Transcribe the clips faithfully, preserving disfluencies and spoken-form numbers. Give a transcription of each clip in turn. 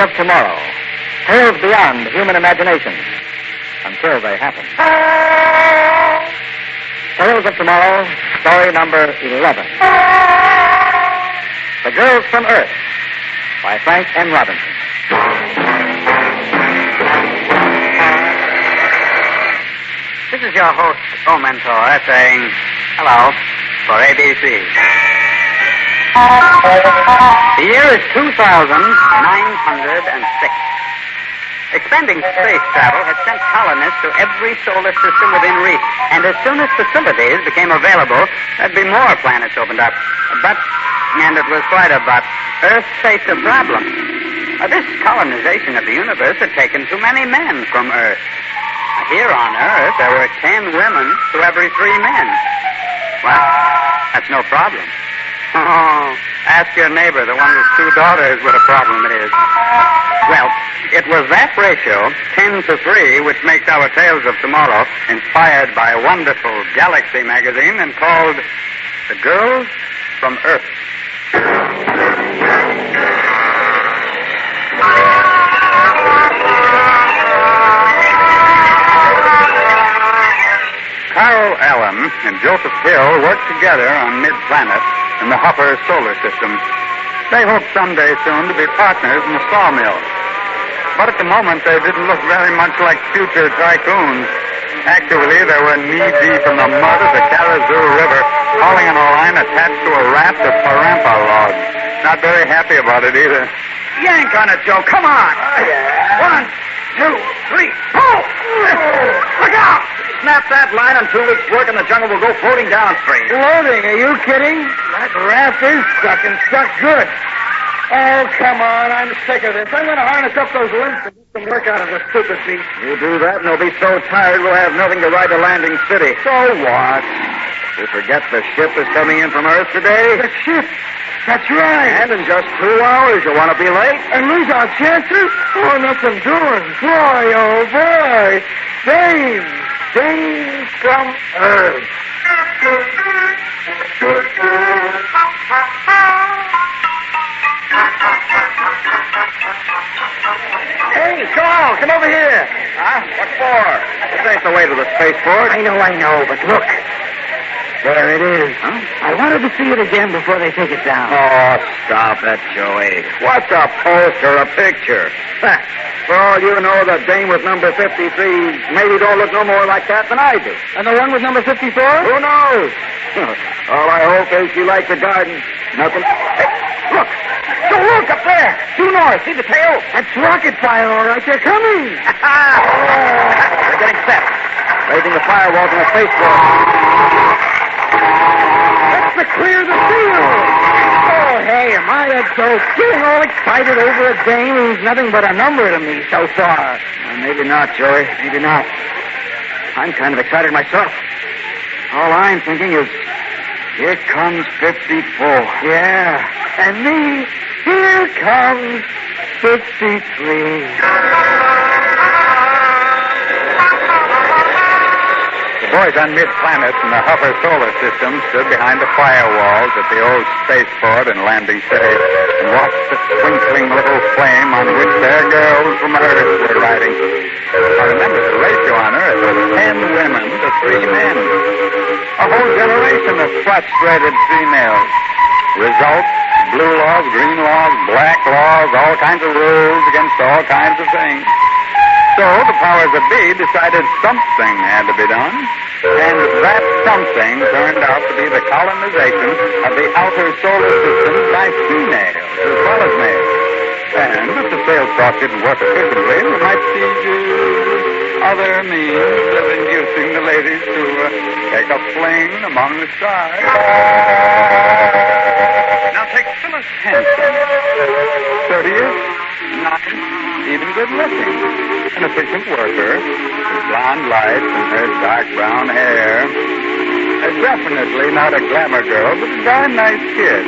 of Tomorrow. Tales beyond human imagination. Until they happen. Tales of Tomorrow, story number eleven. The Girls from Earth, by Frank M. Robinson. This is your host, O Mentor, saying hello for A B C. The year is two thousand nine hundred six. Expanding space travel had sent colonists to every solar system within reach, and as soon as facilities became available, there'd be more planets opened up. But, and it was quite a but, Earth faced a problem. Uh, this colonization of the universe had taken too many men from Earth. Here on Earth, there were ten women to every three men. Well, that's no problem. Oh, ask your neighbor, the one with two daughters, what a problem it is. Well, it was that ratio, ten to three, which makes our Tales of Tomorrow, inspired by a wonderful Galaxy magazine and called The Girls from Earth. Carl Allen and Joseph Hill worked together on Mid-Planet in the Hopper solar system. They hoped someday soon to be partners in the sawmill. But at the moment, they didn't look very much like future tycoons. Actually, they were knee-deep in the mud of the Karazoo River, hauling on a line attached to a raft of parampa logs. Not very happy about it either. Yank on it, Joe. Come on. Oh, yeah. One, two, three. Pull! Look out! Snap that line, and two weeks' work in the jungle will go floating downstream. Floating? Are you kidding? That raft is stuck, and stuck good. Oh, come on. I'm sick of this. I'm going to harness up those limbs and get some work out of the stupid beast. You do that, and they'll be so tired we'll have nothing to ride to Landing City. So what? You forget the ship is coming in from Earth today? The ship? That's right. And in just two hours, you want to be late? And lose our chances? Oh, nothing doing. Boy, oh, boy. Dave. Dave from Earth. Hey, Carl, come over here. Huh? What for? This ain't the way to the spaceport. I know, I know, but look. There it is. Huh? I wanted to see it again before they take it down. Oh, stop it, Joey. What's a poster, a picture? For all you know, the dame with number fifty-three maybe don't look no more like that than I do. And the one with number fifty-four? Who knows? All I hope is she likes the garden. Nothing. Hey, look. Go look up there. Due north. See the tail? That's rocket fire, all right. They're coming. They're getting set. Raising the firewall from the spaceport. That's to clear the field. Oh, hey, am I a dope? Getting all excited over a dame who's nothing but a number to me so far. Well, maybe not, Joey. Maybe not. I'm kind of excited myself. All I'm thinking is, here comes fifty-four. Yeah, and me, here comes fifty-three. The boys on Mid-Planet in the Hopper solar system stood behind the firewalls at the old spaceport in Landing City and watched the twinkling little flame on which their girls from Earth were riding. Now remember, the ratio on Earth was ten women to three men. A whole generation of frustrated females. Result, blue laws, green laws, black laws, all kinds of rules against all kinds of things. So the powers that be decided something had to be done, and that something turned out to be the colonization of the outer solar system by females as well as males. And if the sales talk didn't work efficiently, we might see uh, other means of inducing the ladies to uh, take a fling among the stars. Now take Phyllis Hanson. Thirtieth, not even good looking. An efficient worker, with blonde lights and her dark brown hair. Uh, definitely not a glamour girl, but a darn nice kid.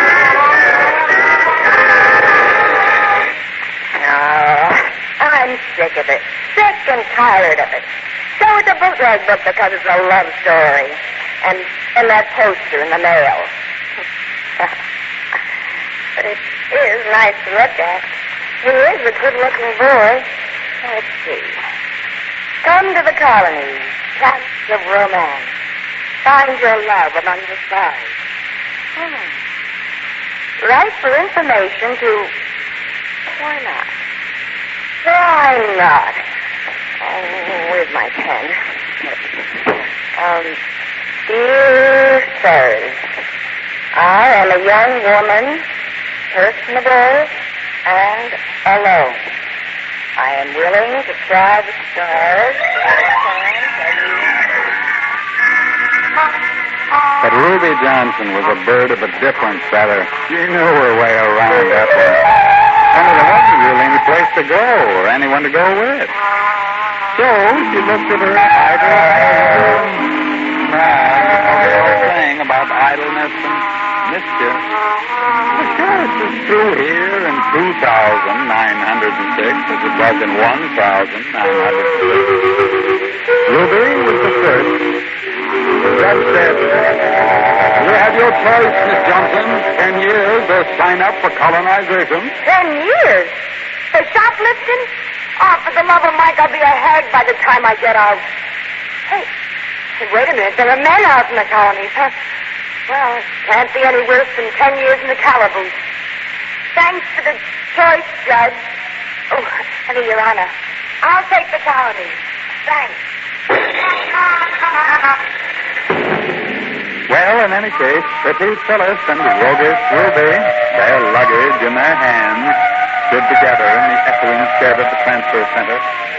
Oh, I'm sick of it. Sick and tired of it. So it's a bootleg book because it's a love story. And, and that poster in the mail. But it is nice to look at. He is a good-looking boy. Let's see. Come to the colony, plants of romance. Find your love among the stars. Hmm. Write for information to... Why not? Why not? Oh, where's my pen? Um, dear sirs, I am a young woman, personable and alone. I am willing to try the stars. But Ruby Johnson was a bird of a different feather. She knew her way around Ethel. Only there wasn't really any place to go or anyone to go with. So she looked at her idle man, the old saying about idleness and mischief. But this is true here in two thousand nine hundred six as it was in one thousand nine hundred six. Ruby was the first. The judge said, you have your choice, Miss Johnson. Ten years or sign up for colonization. Ten years? For shoplifting? Oh, for the love of Mike, I'll be a hag by the time I get out. Hey, hey, wait a minute. There are men out in the colonies, huh? Well, can't be any worse than ten years in the calaboose. Thanks for the choice, Judge. Oh, honey, Your Honor, I'll take the colony. Thanks. Well, in any case, Pretty Phyllis and roguish Ruby, their luggage in their hands, stood together in the echoing shed of the transfer center.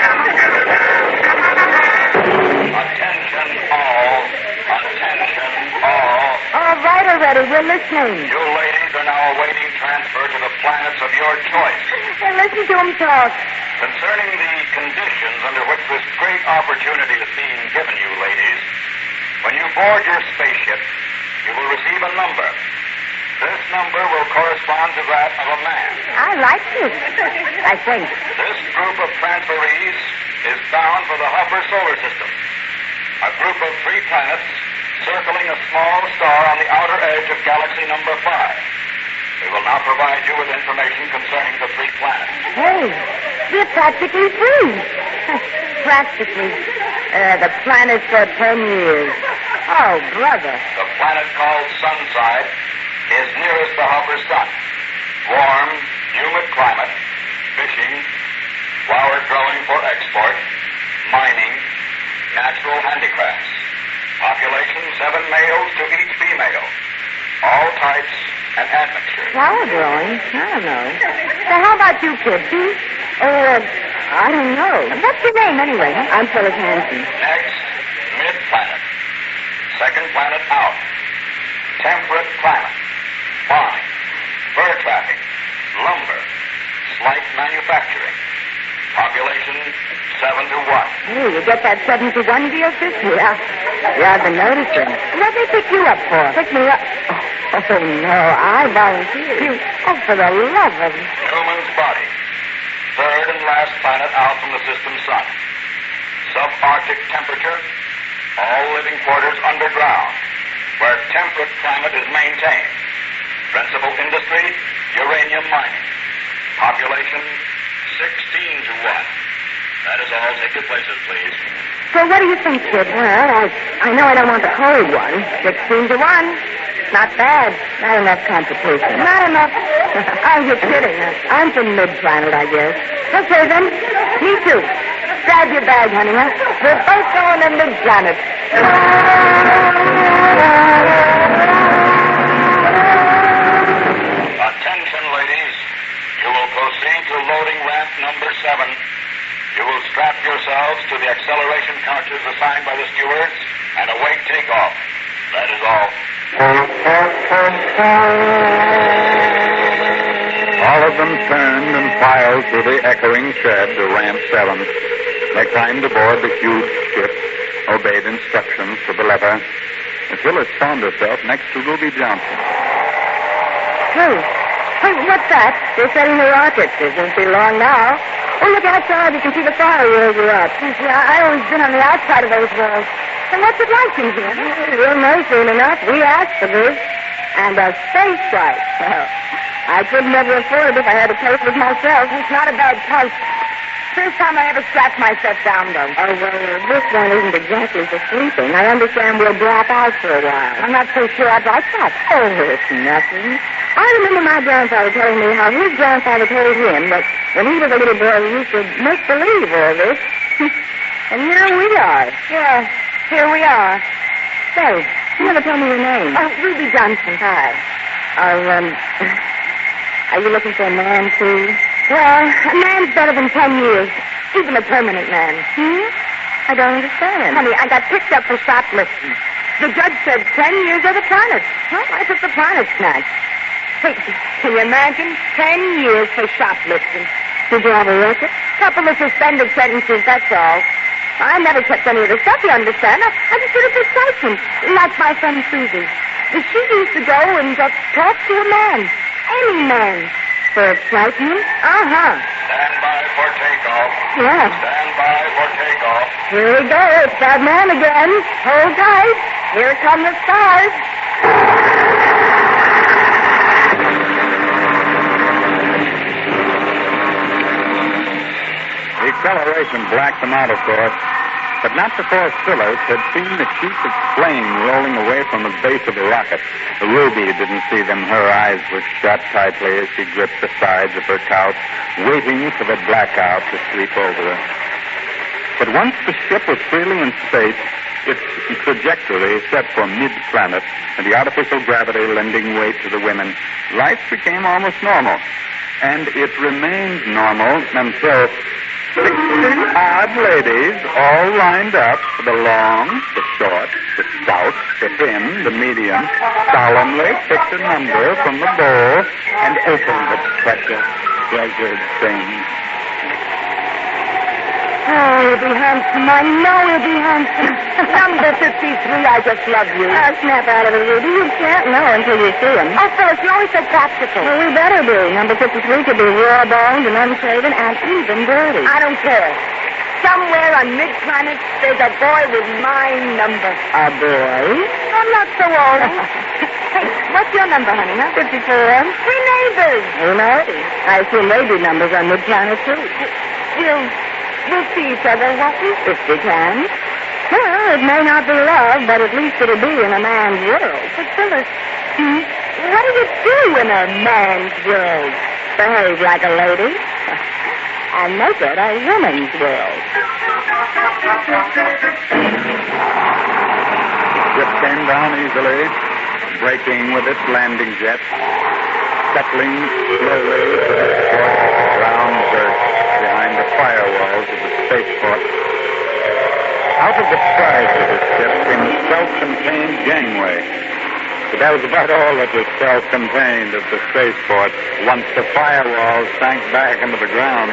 Attention all. Attention all. All right already. We're listening. You ladies are now awaiting transfer to the planets of your choice. Hey, listen to him talk. Concerning the conditions under which this great opportunity is being given you, ladies, when you board your spaceship, you will receive a number. This number will correspond to that of a man. I like this, I think. This group of transferees is bound for the Huffer solar system, a group of three planets circling a small star on the outer edge of galaxy number five. We will now provide you with information concerning the three planets. Hey, we're practically free. Practically. Uh, the planet for ten years. Oh, brother. The planet called Sunside is nearest the Huffer sun. Warm, humid climate, fishing, flower growing for export, mining, natural handicrafts. Population seven males to each female. All types and admixtures. Flower growing? I don't know. So how about you, kid? Hmm? Oh, uh, I don't know. What's your name, anyway? I'm Phyllis Hanson. Next, mid-planet. Second planet out. Temperate climate. Farming. Fur trapping. Lumber. Slight manufacturing. Population seven to one. Hey, you get that seven to one deal, sis? Yeah. Yeah, I've been noticing. What did they pick you up for? Pick me up? Oh, oh no, I volunteered. You, oh, for the love of... Human's body. Third and last planet out from the system sun. Subarctic temperature. All living quarters underground, where temperate climate is maintained. Principal industry, uranium mining. Population, sixteen to one. That is all. Take your places, please. So what do you think, kid? Well, I, I know I don't want the cold one. Sixteen to one. Not bad. Not enough competition. Not enough. Oh, you're kidding. I'm from mid-planet, I guess. Okay, then. Me too. Grab your bag, honey, huh? We're both going to mid-planet. Attention, ladies. You will proceed to loading ramp number seven. You will strap yourselves to the acceleration couches assigned by the stewards and await takeoff. That is all. All of them turned and filed through the echoing shed to ramp seven. They climbed aboard the huge ship, obeyed instructions to the lever, and Phyllis found herself next to Ruby Johnson. Hey, hey, what's that? They're setting the rockets. It won't be long now. Oh, look outside. You can see the fire wheels are up. Yeah, I always been on the outside of those walls. And what's it like in here? Real nice, ain't enough. We asked for this. And a space flight. Well, I couldn't ever afford it if I had to pay for it myself. It's not a bad price. First time I ever strapped myself down, though. Oh, well, this one isn't exactly for sleeping. I understand we'll drop out for a while. I'm not so sure I'd like that. Oh, it's nothing. I remember my grandfather telling me how his grandfather told him that when he was a little boy, he used to make believe all this. And here we are. Yeah, here we are. Say, you never told me your name. Oh, Ruby Johnson. Hi. Are, um, are you looking for a man, too? Well, a man's better than ten years. Even a permanent man. Hmm? I don't understand. Honey, I got picked up for shoplifting. The judge said ten years of the planet. Well, I took the planet snatch. Hey, can you imagine? Ten years for shoplifting. Did you have a record? Couple of suspended sentences, that's all. I never kept any of the stuff, you understand. I, I just did it for excitement. Like my friend Susie. She used to go and just talk to a man. Any man. For excitement? Uh-huh. Stand by for takeoff. Yeah. Stand by for takeoff. Here we go. It's that man again. Hold tight. Here come the stars. The acceleration blacked them out, of course, but not before Phyllis had seen the sheets of flame rolling away from the base of the rocket. Ruby didn't see them. Her eyes were shut tightly as she gripped the sides of her couch, waiting for the blackout to sweep over her. But once the ship was freely in space, its trajectory set for mid-planet, and the artificial gravity lending weight to the women, life became almost normal. And it remained normal until sixty odd ladies all lined up, the long, the short, the stout, the thin, the medium, solemnly picked a number from the bowl and opened the precious, treasured thing. Oh, he'll be handsome. I know he'll be handsome. Number fifty-three, I just love you. Oh, snap out of it, Ruby. You can't know until you see him. Oh, Phyllis, you always so practical. Well, we better be. Number fifty-three could be raw-boned and unshaven and even dirty. I don't care. Somewhere on mid-planet, there's a boy with my number. A boy? I'm not so old. Hey, what's your number, honey, huh? fifty-four. We're neighbors. Who knows? I assume they do numbers on mid-planet, too. We'll... We'll see each other, won't we? If we can. Well, it may not be love, but at least it'll be in a man's world. But, Phyllis, hmm? What do you do in a man's world? Behave like a lady and make it a woman's world. The ship came down easily, braking with its landing jet, settling slowly to the port ground berth behind the firewalls of the spaceport. Out of the sides of the ship came a self-contained gangway. But that was about all that was self-contained at the spaceport once the firewalls sank back into the ground.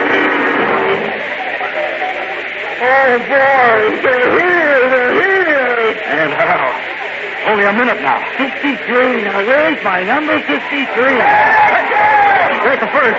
Oh, boy, they're here, they're here. And how? Only a minute now. fifty-three. Now, where's my number fifty-three? Where's the first?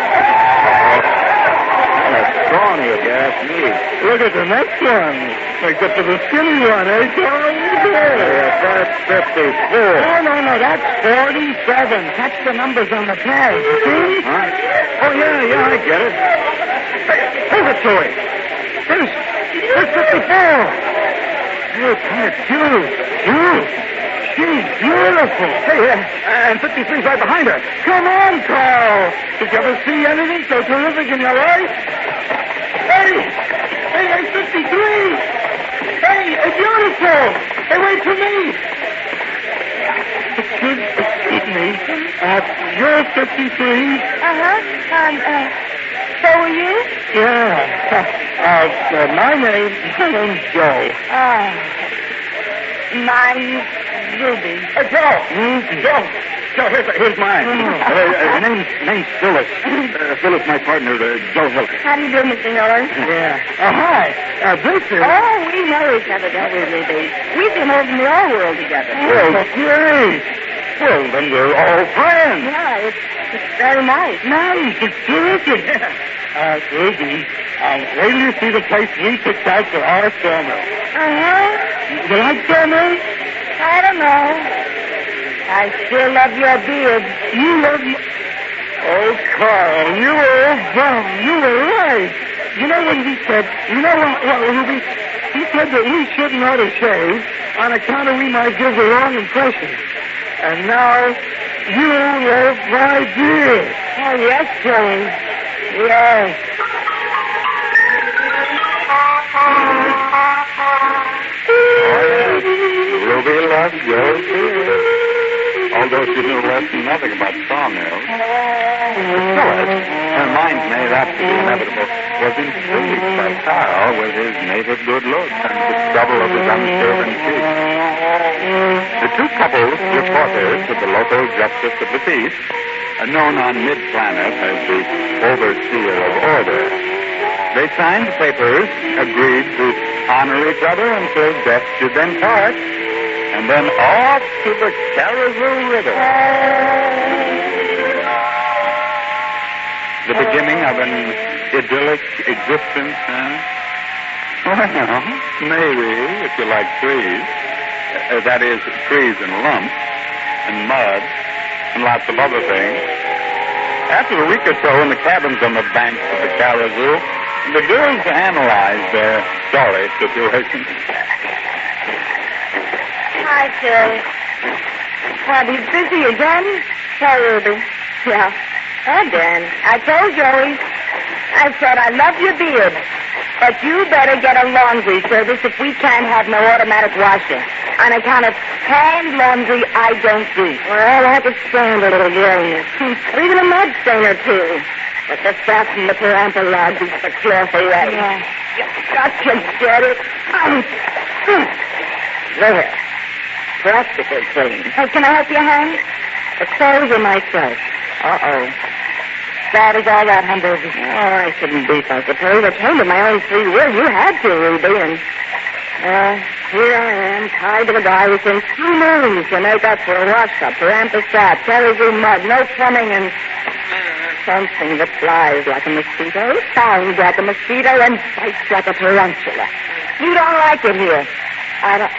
Scrawny, if you ask me. Look at the next one. Except for the skinny one, eh, Charlie? Yes, that's fifty-four. No, no, no, that's forty-seven. Catch the numbers on the pad, you see? Huh? Oh, yeah, yeah, I get it. Hey, hold it to it. There's, there's fifty-four. Hey, kind of cute. Cute. She's beautiful. Hey, uh, and fifty-three's right behind her. Come on, Carl. Did you ever see anything so terrific in your life? Hey! Hey, hey, fifty-three! Hey, hey, beautiful! Hey, wait for me! Excuse, excuse me. Uh, you're fifty-three? Uh-huh. Um, uh, so are you? Yeah. Uh, uh, my name, my name's Joe. Oh. Mine's Ruby. Hey, Joe! Mm-hmm. Joe! Joe, here's, here's mine. Oh. Uh, uh, name's, name's Phyllis. Uh, Phyllis, my partner, uh, Joe Hilton. How do you do, Mister Miller? Yeah. Uh, hi. Uh, this is... Oh, we know each other, don't we, Ruby? We've been over in the old world together. Well, great. Well, then we're all friends. Yeah, it's, it's very nice. Nice. It's terrific. Uh, Ruby, um, wait till you see the place we picked out for our summer. Uh-huh. You like summer? I don't know. I still love your beard. You love you. Oh, Carl, you old bum. You were right. You know what he said? You know what, what Ruby? He said that we shouldn't ought to shave on account of we might give the wrong impression. And now you love my beard. Oh, yes, Joey. Yes. Ruby loves your beard. Although she knew less than nothing about sawmills. Phyllis, her mind made up to the inevitable, was intrigued by Carl with his native good looks and the stubble of his unshaven cheeks. The two couples, reporters to the local justice of the peace, known on mid-planet as the overseer of order. They signed papers, agreed to honor each other until death should them part, and then off to the Karazoo River. The beginning of an idyllic existence, huh? Well, maybe, if you like trees. Uh, that is, trees and lumps, and mud, and lots of other things. After a week or so in the cabins on the banks of the Karazoo, the girls analyzed their sorry situation. Hi, Phil. Are you busy again? Tell Ruby. Yeah. Again. I told Joey. I said I love your beard, but you better get a laundry service if we can't have no automatic washer. On account of hand laundry, I don't do. Well, I could stand a little grayness. Or even a mud stain or two. But the fat from the parental log beats the cloth away. Yeah. You got to get it out. There. Practical clean. Hey, can I help you, Hans? The clothes are myself. Uh-oh. Bad as all that, Humbug. Oh, I shouldn't beef, I suppose. I came to my own free will. You had to, Ruby, and... Uh, here I am, tied to the guy who thinks two moons to make up for a wash-up, for ampersat, Karazoo mud, no plumbing, and... something that flies like a mosquito, sounds like a mosquito, and bites like a tarantula. You don't like it here. I don't...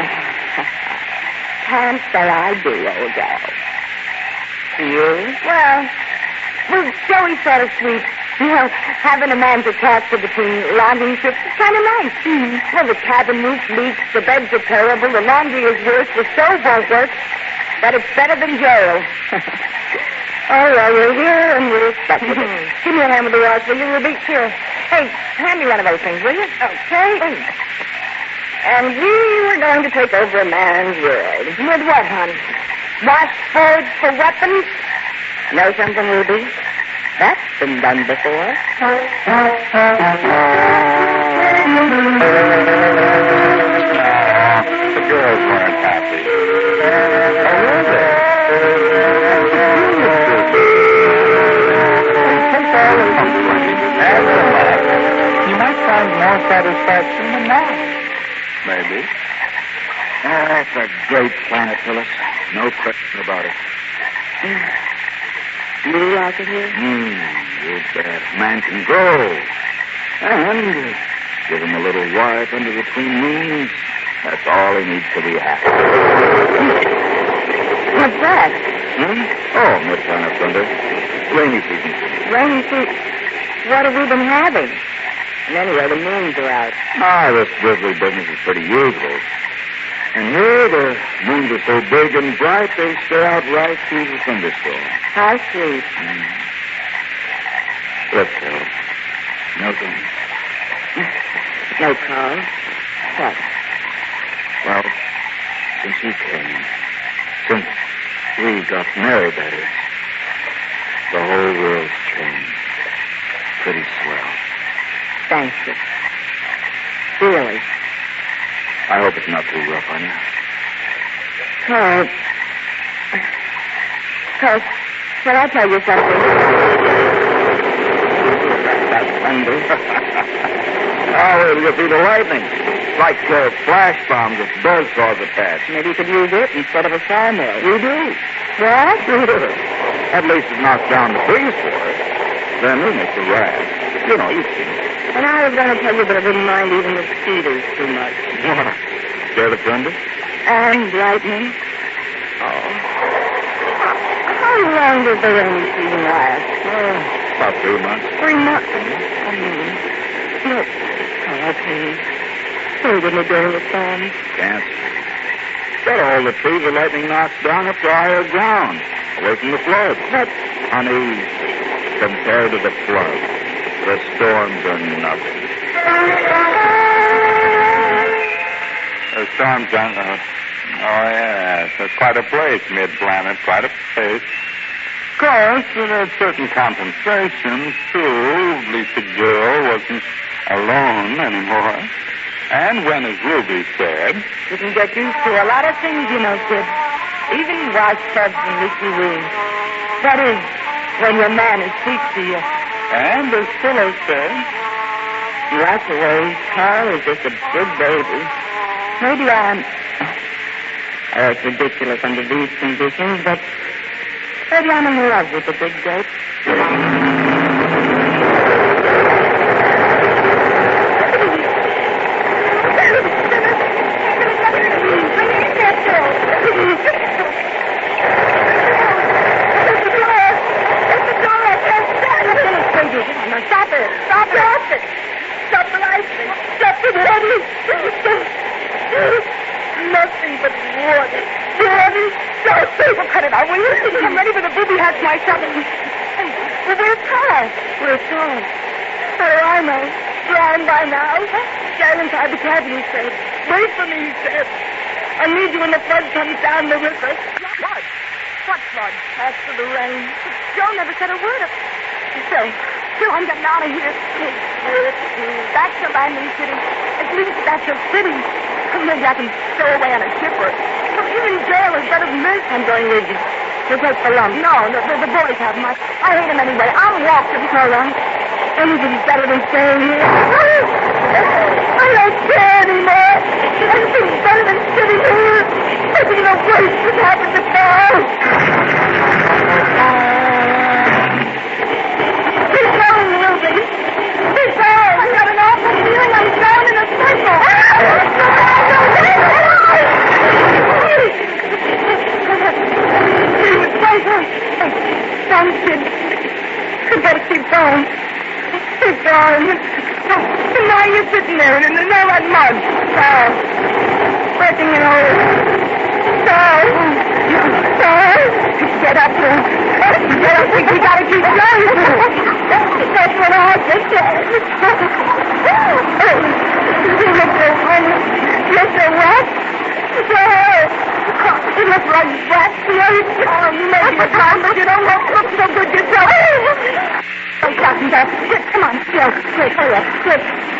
Can't say I do, old gal. You? Well, well, Joey's sort of sweet. You know, having a man to talk to between logging trips is kind of nice. Mm-hmm. Well, the cabin roof leaks, the beds are terrible, the laundry is worse, the stove won't work, but it's better than jail. Oh, well, we're here and we're stuck with it. Give me a hand with the wash, will you, Ruby? Sure. Hey, hand me one of those things, will you? Okay. And we were going to take over a man's world. With what, hon? Washboards for weapons? Know something, Ruby? That's been done before. No, the girls weren't happy. Oh, were they? Take all the complaining. Add them up. You might find more satisfaction than that. Maybe. Oh, that's a great planet, Phyllis. No question about it. You like it here? Hmm, you bet. Man can grow. And give him a little wipe under the twin moons. That's all he needs to be happy. What's that? Hmm? Oh, mid-planet thunder. Rainy season. Rainy season? What have we been having? And anyway, the moons are out. Ah, this drizzly business is pretty usual. And here, the moons are so big and bright, they stay out right through the thunderstorm. How sweet. Mm. Look, Phil. Nothing. No, Carl. What? Well, since you came, since we got married, that is, the whole world's changed. Pretty swell. Thank you. Really? I hope it's not too rough on you. Carl. Carl, shall I tell you something? That's thunder. Oh, it'll be the lightning. Like uh, flash bombs that buzzsaws attach. Maybe you could use it instead of a sawmill. You do? What? At least it knocks down the trees for us. Then we make the raft. You know, you've seen it. And I was going to tell you, but I didn't mind even the cedars too much. What? Scared of thunder? And lightning. Oh. How long does the rainy season last? Well, about three months. Three months. Hmm. Look. Oh, please. Please let me go to the farm. Can't. Got all the trees the lightning knocks down up to higher ground, away from the flood. But, Honey, compared to the flood, the storms are nothing. The storms aren't... Uh, oh, yes. That's quite a place, mid-planet. Quite a place. Of course, with a certain compensation, too. At least the girl wasn't alone anymore. And when, as Ruby said... You can get used to a lot of things, you know, kid. Even washtubs and leaky wheels. That is, when your man is speaks to you. And as Philo said... That's the way. Carl is just a big baby. Maybe I'm... Oh, it's ridiculous under these conditions, but... Maybe I'm in love with the big dope. Stop it! Stop it! Stop the lightning! Stop the lightning! Nothing but water. Water! Stop it! Well, cut it out, will you? I'm ready for the booby hatch myself. Hey, well, where's Carl? Where's Carl? How do I know? Drowned by now. Down inside the cabin, he said. Wait for me, he said. I'll need you when the flood comes down the river. Flood? What flood? After the rain. Joe never said a word of it. Say, Phil, I'm getting out of here. Back to Landing City. At least that's a city. Maybe I can stow away on a shipper. But even jail is better than this. I'm going with you. You'll take the lump. No, the, the, the boys have them. I, I hate them anyway. I'm walking. All right. Anything's better than staying here. I don't care anymore. Anything's better than sitting here. Taking the worst that happened to Carl. Keep going, Ruby. Keep going. I've got an awful feeling I'm going in a circle. Thanks, kid. You better keep going. Keep going. And now you're sitting there in all that mud. Carl. Working in holes. Carl. Carl. Get up there. Get up. We gotta keep going. That's what I just said. You look so funny. You're so wet. Carl. You look like wet. Oh, you may be a clown, but you don't look, look so good yourself. Oh, Captain Duff. Come on. Yes, quick. Hurry up. Quick.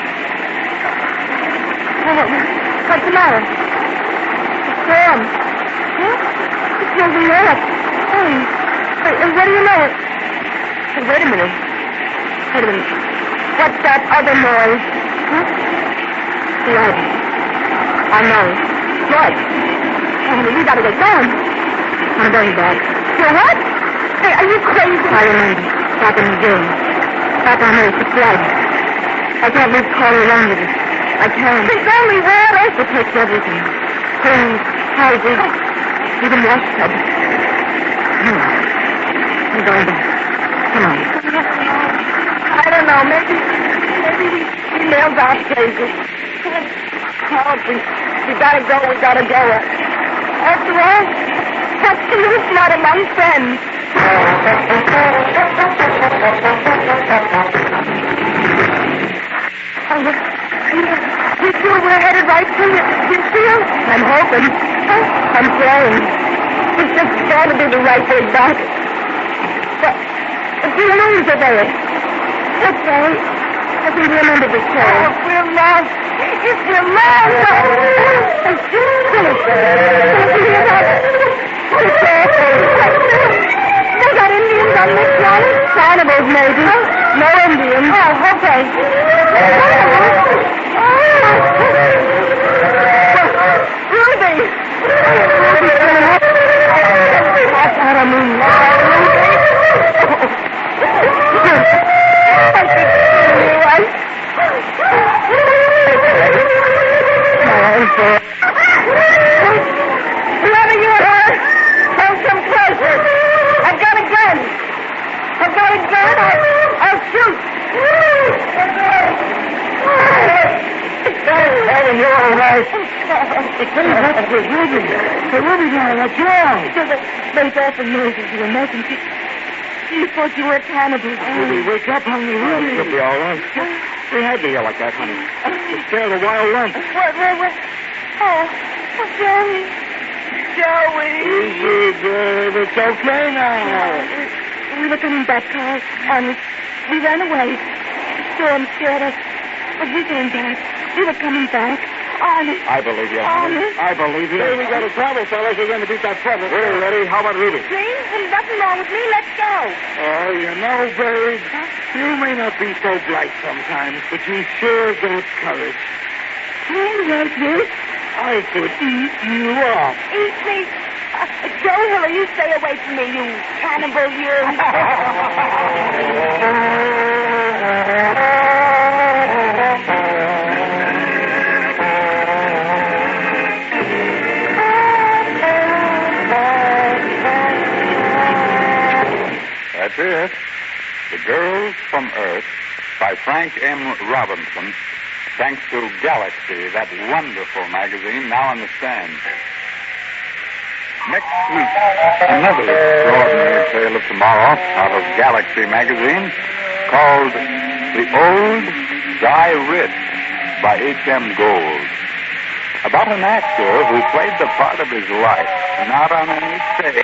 Oh, what's the matter? It's warm. Huh? It's moving up. Hey. Hey, and what do you know? Hey, wait a minute. Wait a minute. What's that other noise? Huh? Blood. I know. Blood. Oh, we gotta get going. I'm going back. You're what? Hey, are you crazy? I remember. Back in the game. Back on Earth, it's blood. I can't leave Carl alone with it. I can't. There's only water. It takes everything. Clothes, houses, even washtubs. Come on. I'm going back. Come on. I don't know. Maybe, maybe we, we nailed our places. Oh, we, we gotta go. We gotta go. After all, what's the use not among friends? Oh, you, you sure we're headed right to you? You feel? I'm hoping. I'm praying. It's just got to be the right way back. But if we lose it, there. That's right. I think we remember the story. Oh, if we're lost. If we're lost. They got Indians on this one? Cannibals, maybe. No Indians. Oh, okay. Ruby! Ruby, turn up. That's not a moon. I think you're right. Whoever you are, don't come closer. I've got Hey, what's the Ruby? Hey, Ruby, now, what's wrong? There's a late awful noises you were making. She, she thought you were a cannibal. Ruby, wake up, honey, Ruby. You'll be all right. We had to yell like that, honey. To scare the wild lump. What, what, what? Oh, oh, Joey. Joey. Easy, babe. It's okay now. We were coming back, Carl. Honest. We ran away. Storm scared us. But we came back. We were coming back. Honest. I believe you, honey. Honest. I believe you. Hey, we got a trouble, fellas. We're going to beat that trouble. We're ready. How about Ruby? Dream? There's nothing wrong with me. Let's go. Oh, you know, babe, you may not be so bright sometimes, but you sure got courage. Dream like this? I could eat you up. Eat me. Uh, Joe Hiller, you stay away from me, you cannibal, you. That's it. The Girls from Earth by Frank M. Robinson. Thanks to Galaxy, that wonderful magazine now on the stand. Next week, another extraordinary tale of tomorrow out of Galaxy magazine called The Old Die Rich by H M Gold. About an actor who played the part of his life, not on any stage.